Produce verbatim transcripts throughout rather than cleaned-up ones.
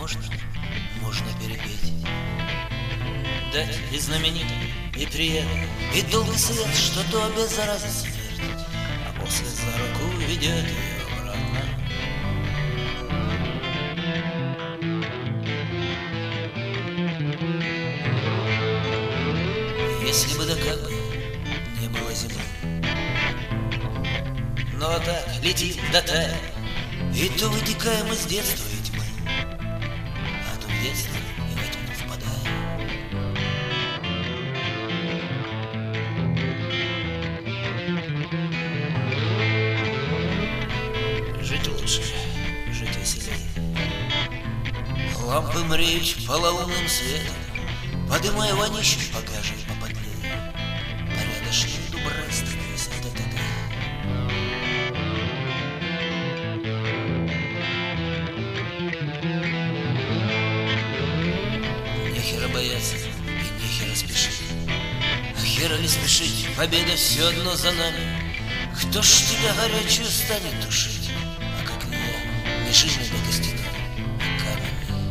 можно, можно перепеть. Дать и знаменитый, и приятный, и долгий свет, что то без разницы вертеть, а после за руку ведет ее обратно. Если бы да как бы не было зимы, но так летит да тает, и то вытекаем из детства и тьмы, а то в детстве и в тьму впадаем. Жить лучше, жить веселее. Лампы мреют полоумным светом, подымая вонищу покажи поподлее. Порядочный дубраст висит от этого. Нехера бояться и нехера спешить. А хера ли спешить, победа все одно за нами. Кто ж тебя горячую станет тушить? А как не я, не жизнь до костяной, а камень.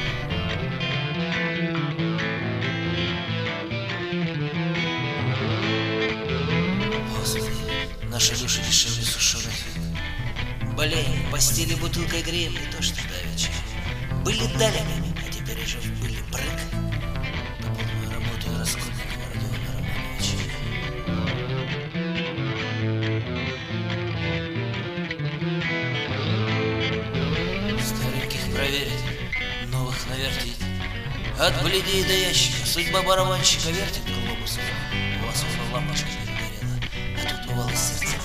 Господи, наши души дешевле сушеных фиг. Болеем, постели бутылкой греем, не то что давеча. Были далями, а теперь уже в пыли прыг. На полную работу Раскольникова Родиона Романовича. Стареньких проверить, новых навертить. От бледей до ящика судьба барабанщика вертит глобусом. У вас уже лампочка перегорела, а тут бывало сердце